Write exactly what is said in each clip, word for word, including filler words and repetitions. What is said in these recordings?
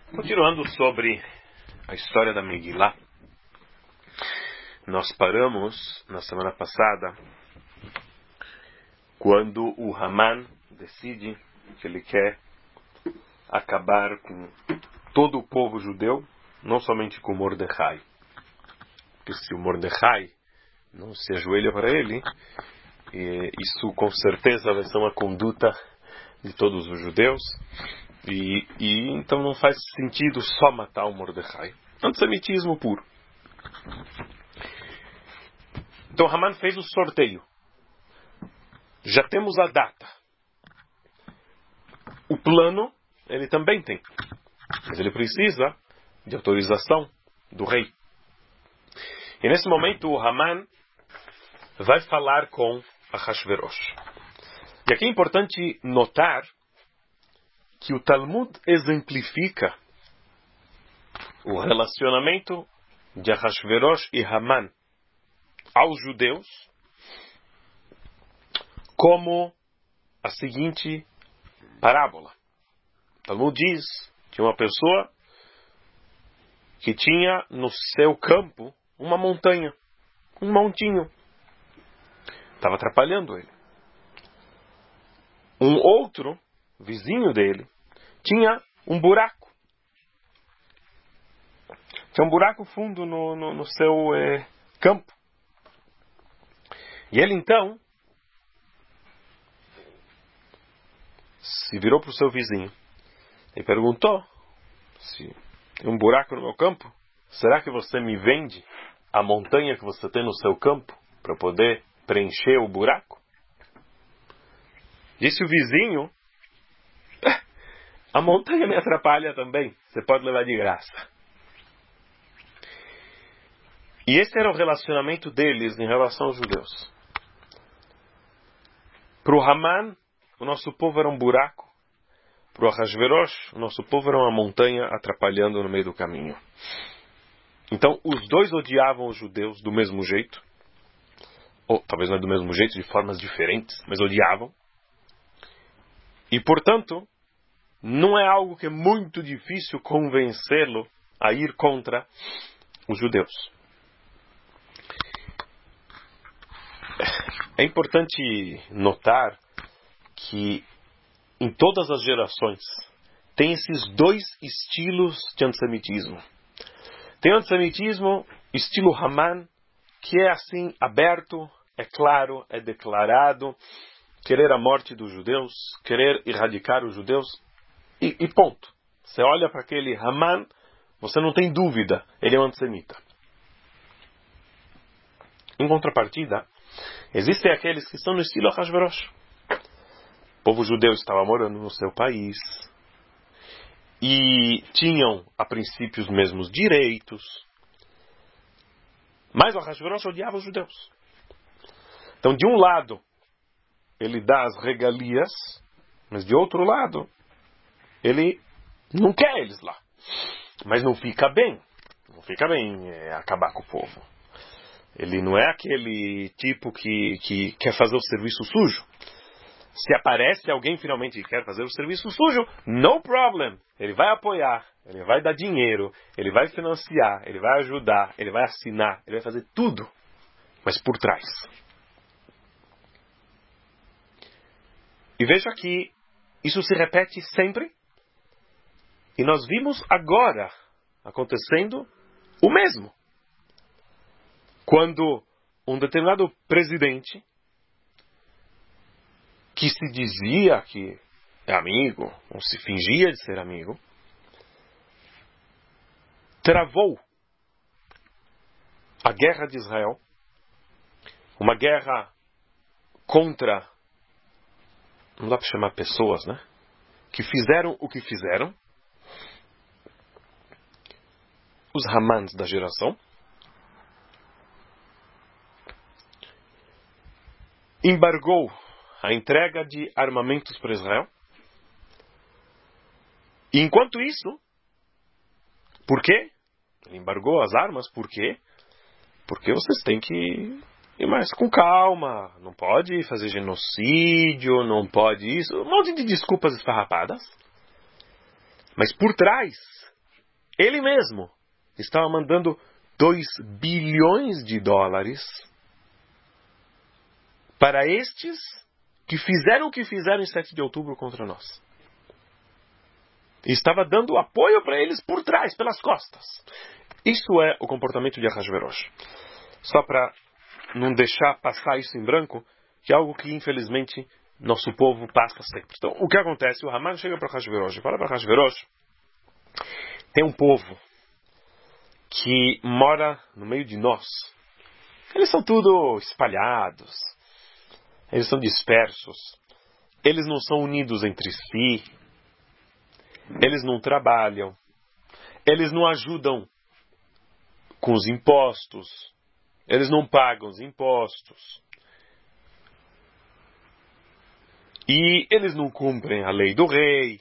Continuando sobre a história da Megilá, nós paramos na semana passada quando o Haman decide que ele quer acabar com todo o povo judeu, não somente com Mordecai. Porque se o Mordecai não se ajoelha para ele, isso com certeza vai ser uma conduta de todos os judeus. E, e então não faz sentido só matar o Mordecai. Antissemitismo puro. Então Haman fez o sorteio. Já temos a data. O plano, ele também tem. Mas ele precisa de autorização do rei. E nesse momento o Haman vai falar com Ahasverosh. E aqui é importante notar que o Talmud exemplifica o relacionamento de Ahasverosh e Haman aos judeus como a seguinte parábola. O Talmud diz que uma pessoa que tinha no seu campo uma montanha, um montinho, estava atrapalhando ele. Um outro vizinho dele tinha um buraco. Tinha um buraco fundo no, no, no seu eh, campo. E ele então se virou para o seu vizinho e perguntou: se tem um buraco no meu campo, será que você me vende a montanha que você tem no seu campo para poder preencher o buraco? Disse o vizinho: a montanha me atrapalha também, você pode levar de graça. E esse era o relacionamento deles em relação aos judeus. Para o Haman, o nosso povo era um buraco. Para o Ahasverosh, o nosso povo era uma montanha atrapalhando no meio do caminho. Então, os dois odiavam os judeus do mesmo jeito. Ou talvez não é do mesmo jeito, de formas diferentes, mas odiavam. E, portanto, não é algo que é muito difícil convencê-lo a ir contra os judeus. É importante notar que em todas as gerações tem esses dois estilos de antissemitismo. Tem o antissemitismo estilo Haman, que é assim aberto, é claro, é declarado, querer a morte dos judeus, querer erradicar os judeus. E, e ponto. Você olha para aquele Haman, você não tem dúvida, ele é um antissemita. Em contrapartida, existem aqueles que estão no estilo Ahasverosh. O povo judeu estava morando no seu país e tinham, a princípio, os mesmos direitos, mas o Ahasverosh odiava os judeus. Então, de um lado, ele dá as regalias, mas de outro lado, ele não quer eles lá. Mas não fica bem. Não fica bem é, acabar com o povo. Ele não é aquele tipo que, que quer fazer o serviço sujo. Se aparece alguém finalmente que quer fazer o serviço sujo, no problem. Ele vai apoiar, ele vai dar dinheiro, ele vai financiar, ele vai ajudar, ele vai assinar, ele vai fazer tudo. Mas por trás. E veja que isso se repete sempre. E nós vimos agora acontecendo o mesmo. Quando um determinado presidente, que se dizia que é amigo, ou se fingia de ser amigo, travou a guerra de Israel, uma guerra contra, não dá para chamar pessoas, né? Que fizeram o que fizeram, os Hamans da geração, embargou a entrega de armamentos para Israel. E enquanto isso, por quê? Ele embargou as armas, por quê? Porque vocês têm que ir mais com calma, não pode fazer genocídio, não pode isso, um monte de desculpas esfarrapadas. Mas por trás ele mesmo estava mandando dois bilhões de dólares para estes que fizeram o que fizeram em sete de outubro contra nós. E estava dando apoio para eles por trás, pelas costas. Isso é o comportamento de Ahasverosh. Só para não deixar passar isso em branco, que é algo que infelizmente nosso povo passa sempre. Então, o que acontece? O Haman chega para Ahasverosh e fala para Ahasverosh: tem um povo que mora no meio de nós. Eles são tudo espalhados. Eles são dispersos. Eles não são unidos entre si. Eles não trabalham. Eles não ajudam com os impostos. Eles não pagam os impostos. E eles não cumprem a lei do rei.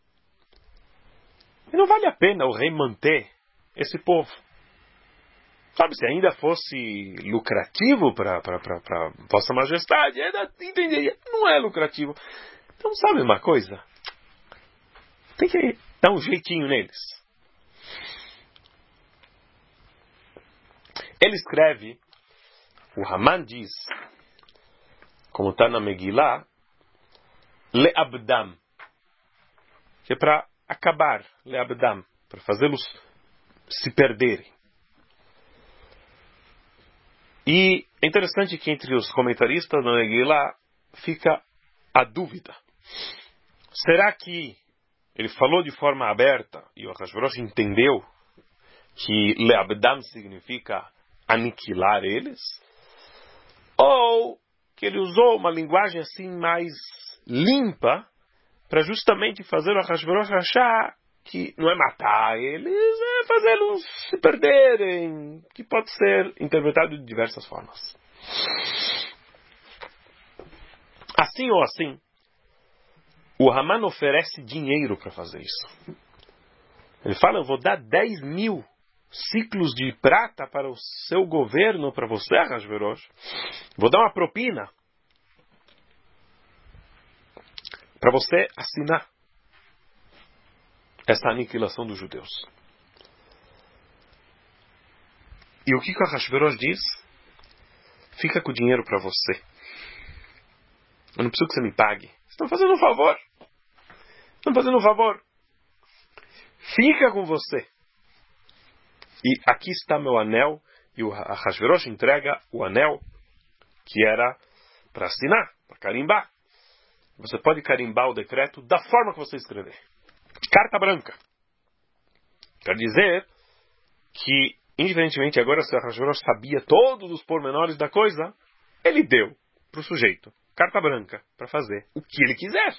E não vale a pena o rei manter esse povo. Sabe, se ainda fosse lucrativo para Vossa Majestade, ainda entenderia. Não é lucrativo. Então, sabe uma coisa? Tem que dar um jeitinho neles. Ele escreve, o Haman diz, como está na Megillah, Le'abdam, que é para acabar, Le'abdam, para fazê-los se perderem. E é interessante que entre os comentaristas da Megillah fica a dúvida. Será que ele falou de forma aberta e o Ahasverosh entendeu que Le'abdam significa aniquilar eles? Ou que ele usou uma linguagem assim mais limpa para justamente fazer o Ahasverosh achar que não é matar eles, é fazê-los se perderem, que pode ser interpretado de diversas formas. Assim ou assim, o Haman oferece dinheiro para fazer isso. Ele fala: eu vou dar dez mil ciclos de prata para o seu governo, para você, Ahasverosh. Vou dar uma propina para você assinar essa aniquilação dos judeus. E o que o Ahasverosh diz? Fica com o dinheiro para você. Eu não preciso que você me pague. Vocês estão fazendo um favor. Estão fazendo um favor. Fica com você. E aqui está meu anel. E o Ahasverosh entrega o anel que era para assinar, para carimbar. Você pode carimbar o decreto da forma que você escrever. Carta branca. Quer dizer que, indiferentemente agora, se o Ahasverosh sabia todos os pormenores da coisa, ele deu para o sujeito carta branca para fazer o que ele quiser.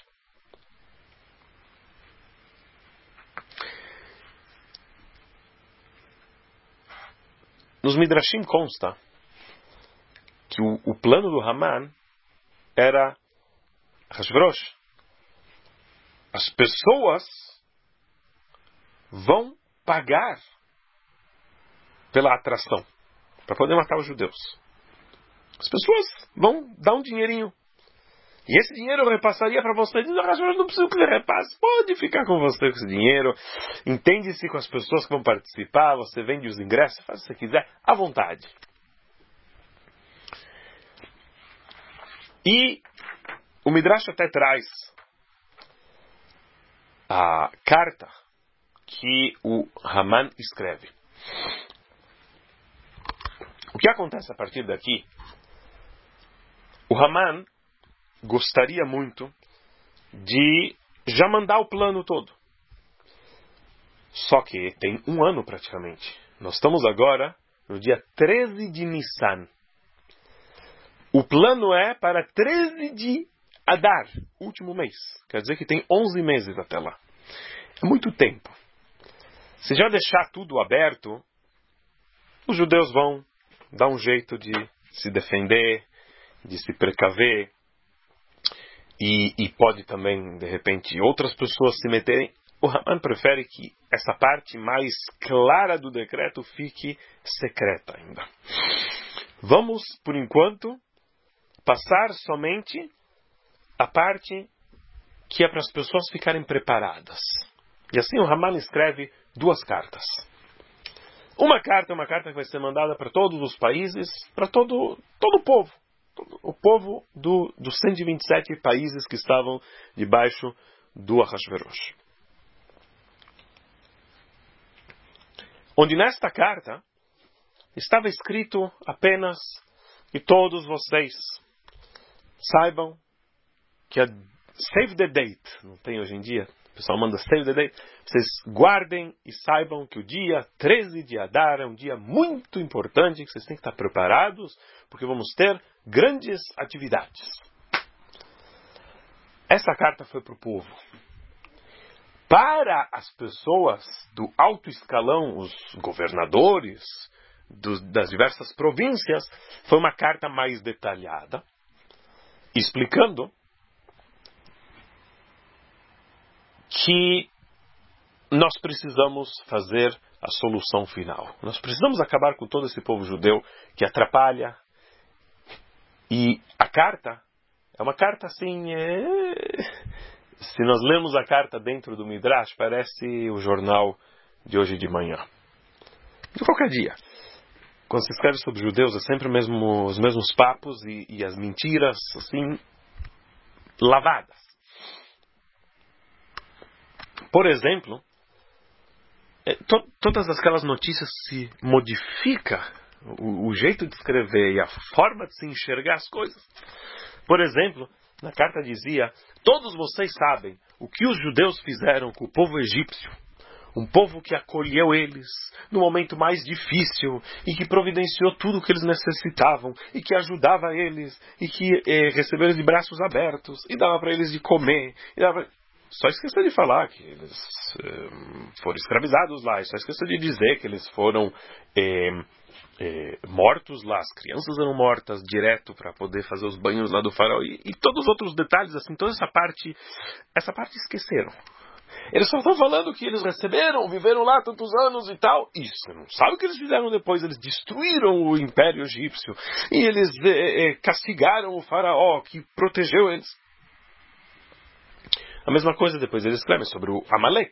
Nos Midrashim consta que o, o plano do Haman era: Ahasverosh, as pessoas vão pagar pela atração para poder matar os judeus. As pessoas vão dar um dinheirinho. E esse dinheiro eu repassaria para você. Diz: Ahasverosh, não preciso que você repasse. Pode ficar com você com esse dinheiro. Entende-se com as pessoas que vão participar. Você vende os ingressos, faz o que você quiser, à vontade. E o Midrash até traz a carta que o Haman escreve. O que acontece a partir daqui? O Haman gostaria muito de já mandar o plano todo. Só que tem um ano praticamente. Nós estamos agora no dia treze de Nissan. O plano é para treze de Adar, último mês. Quer dizer que tem onze meses até lá. É muito tempo. Se já deixar tudo aberto, os judeus vão dar um jeito de se defender, de se precaver. E, e pode também, de repente, outras pessoas se meterem. O Haman prefere que essa parte mais clara do decreto fique secreta ainda. Vamos, por enquanto, passar somente a parte que é para as pessoas ficarem preparadas. E assim o Haman escreve duas cartas. Uma carta é uma carta que vai ser mandada para todos os países, para todo, todo o povo. Todo, o povo do, dos cento e vinte e sete países que estavam debaixo do Ahasverosh. Onde nesta carta estava escrito apenas que todos vocês saibam que a save the date, não tem hoje em dia, o pessoal manda save the date, vocês guardem e saibam que o dia treze de Adar é um dia muito importante, que vocês têm que estar preparados, porque vamos ter grandes atividades. Essa carta foi para o povo. Para as pessoas do alto escalão, os governadores dos, das diversas províncias, foi uma carta mais detalhada, explicando que nós precisamos fazer a solução final. Nós precisamos acabar com todo esse povo judeu que atrapalha. E a carta é uma carta assim... É... Se nós lemos a carta dentro do Midrash, parece o jornal de hoje de manhã. De qualquer dia. Quando se escreve sobre judeus, é sempre mesmo, os mesmos papos e, e as mentiras, assim, lavadas. Por exemplo, é, to, todas aquelas notícias se modifica o, o jeito de escrever e a forma de se enxergar as coisas. Por exemplo, na carta dizia: todos vocês sabem o que os judeus fizeram com o povo egípcio, um povo que acolheu eles no momento mais difícil e que providenciou tudo o que eles necessitavam e que ajudava eles e que eh, recebeu eles de braços abertos e dava para eles de comer. E dava... Só esqueceu de falar que eles eh, foram escravizados lá, só esqueceu de dizer que eles foram eh, eh, mortos lá, as crianças eram mortas direto para poder fazer os banhos lá do faraó e, e todos os outros detalhes, assim, toda essa parte, essa parte esqueceram. Eles só estão falando que eles receberam, viveram lá tantos anos e tal. Isso, não sabe o que eles fizeram depois? Eles destruíram o Império Egípcio e eles eh, eh, castigaram o faraó que protegeu eles. A mesma coisa depois eles escrevem sobre o Amalek.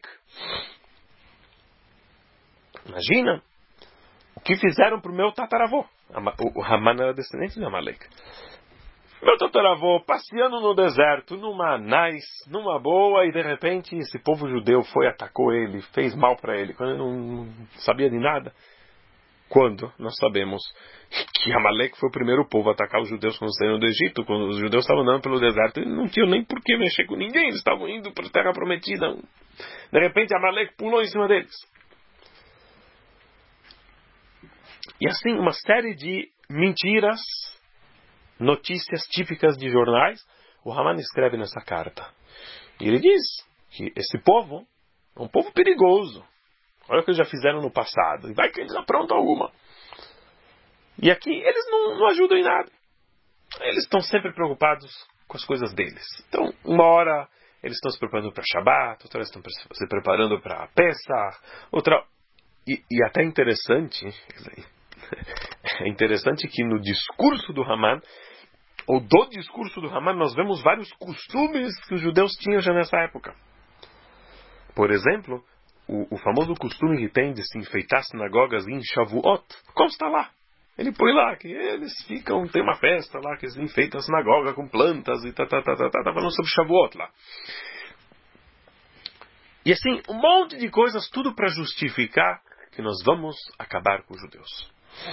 Imagina o que fizeram para o meu tataravô. O Haman era descendente de Amalek. Meu tataravô passeando no deserto, numa nice, numa boa, e de repente esse povo judeu foi, atacou ele, fez mal para ele, quando ele não sabia de nada. Quando nós sabemos que Amalek foi o primeiro povo a atacar os judeus quando saíram do Egito, quando os judeus estavam andando pelo deserto, e não tinham nem por que mexer com ninguém, eles estavam indo para a terra prometida. De repente Amalek pulou em cima deles. E assim, uma série de mentiras, notícias típicas de jornais, o Haman escreve nessa carta. E ele diz que esse povo é um povo perigoso. Olha o que eles já fizeram no passado. E vai que eles aprontam alguma. E aqui eles não, não ajudam em nada. Eles estão sempre preocupados com as coisas deles. Então, uma hora eles estão se preparando para Shabbat, outra hora estão se preparando para Pesach, outra... E, e até interessante, é interessante que no discurso do Haman, ou do discurso do Haman, nós vemos vários costumes que os judeus tinham já nessa época. Por exemplo, o, o famoso costume que tem de se enfeitar sinagogas em Shavuot, consta lá. Ele põe lá que eles ficam, tem uma festa lá que eles enfeitam a sinagoga com plantas e tá, tá, tá, tá, tá, tá falando sobre Shavuot lá. E assim, um monte de coisas, tudo para justificar que nós vamos acabar com os judeus.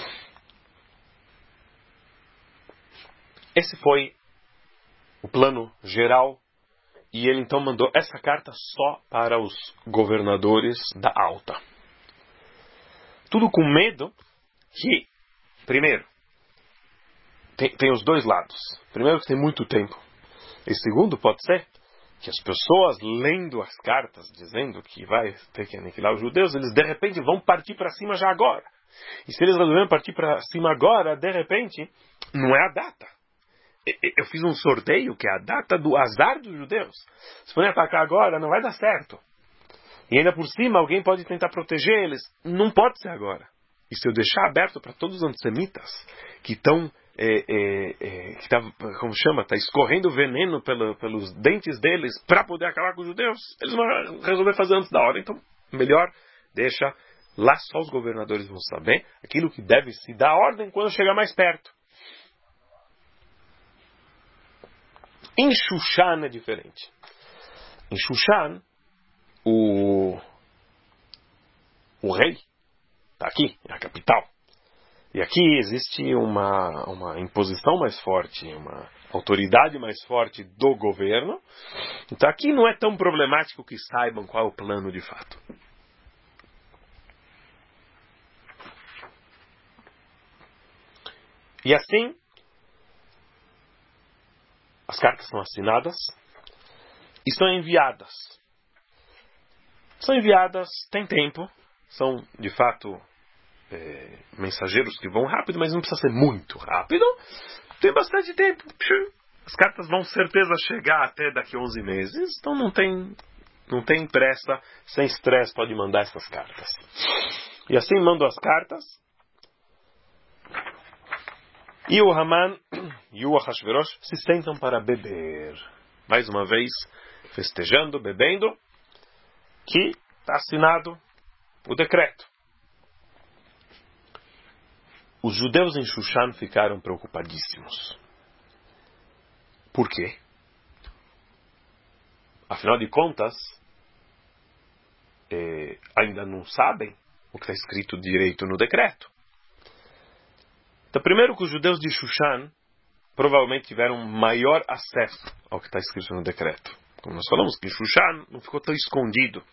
Esse foi o plano geral. E ele então mandou essa carta só para os governadores da Alta. Tudo com medo que, primeiro, tem, tem os dois lados. Primeiro que tem muito tempo. E segundo, pode ser que as pessoas lendo as cartas, dizendo que vai ter que aniquilar os judeus, eles de repente vão partir para cima já agora. E se eles resolverem partir para cima agora, de repente, não é a data. Eu fiz um sorteio que é a data do azar dos judeus. Se forem atacar agora, não vai dar certo. E ainda por cima, alguém pode tentar proteger eles. Não pode ser agora. E se eu deixar aberto para todos os antissemitas que estão é, é, é, que tá, como chama, está escorrendo veneno pelo, pelos dentes deles para poder acabar com os judeus. Eles vão resolver fazer antes da hora. Então, melhor deixa lá, só os governadores vão saber aquilo que deve se dar ordem quando chegar mais perto. Em Shushan é diferente. Em Shushan, o, o rei está aqui, é a capital. E aqui existe uma, uma imposição mais forte, uma autoridade mais forte do governo. Então aqui não é tão problemático que saibam qual é o plano de fato. E assim, as cartas são assinadas e são enviadas. São enviadas, tem tempo, são de fato é, mensageiros que vão rápido, mas não precisa ser muito rápido. Tem bastante tempo. As cartas vão certeza chegar até daqui a onze meses, então não tem, não tem pressa, sem estresse pode mandar essas cartas. E assim mandam as cartas. E o Haman e o Ahasverosh se sentam para beber. Mais uma vez, festejando, bebendo, que está assinado o decreto. Os judeus em Shushan ficaram preocupadíssimos. Por quê? Afinal de contas, eh, ainda não sabem o que está escrito direito no decreto. Então, primeiro que os judeus de Shushan provavelmente tiveram maior acesso ao que está escrito no decreto. Como nós falamos, que Shushan não ficou tão escondido.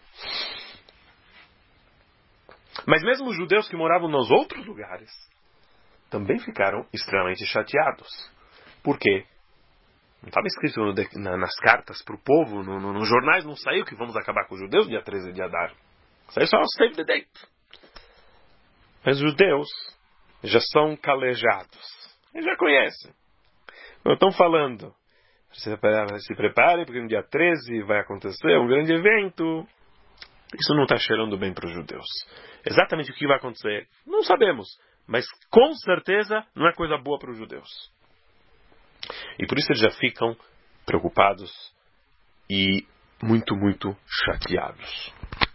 Mas mesmo os judeus que moravam nos outros lugares também ficaram extremamente chateados. Por quê? Não estava escrito no de, na, nas cartas para o povo, no, no, nos jornais não saiu que vamos acabar com os judeus dia treze de Adar. Saiu só o save the date. Mas os judeus já são calejados. Eles já conhecem. Não estão falando. Se preparem, porque no dia treze vai acontecer um grande evento. Isso não está cheirando bem para os judeus. Exatamente o que vai acontecer, não sabemos. Mas com certeza não é coisa boa para os judeus. E por isso eles já ficam preocupados e muito, muito chateados.